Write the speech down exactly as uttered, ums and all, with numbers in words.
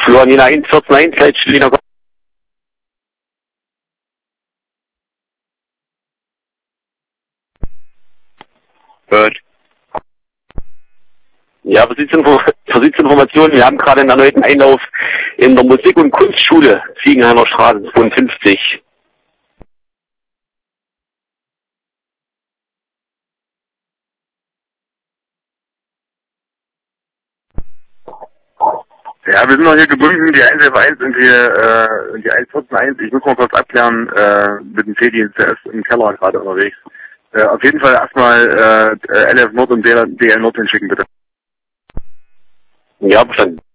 Florian eins vierzehn eins, Leitstelle. Gut. Ja, Besitzinfo Besitzinformation. Wir haben gerade einen erneuten Einlauf in der Musik- und Kunstschule, Ziegenheimer Straße zweiundfünfzig. Ja, wir sind noch hier gebunden, die eins elf eins und die, äh, die eins vierzehn eins. Ich muss mal kurz abklären, äh, mit dem C-Dienst, der ist im Keller gerade unterwegs. Äh, auf jeden Fall erstmal, äh, L F Nord und D L Nord hinschicken, bitte. Ja, verstanden.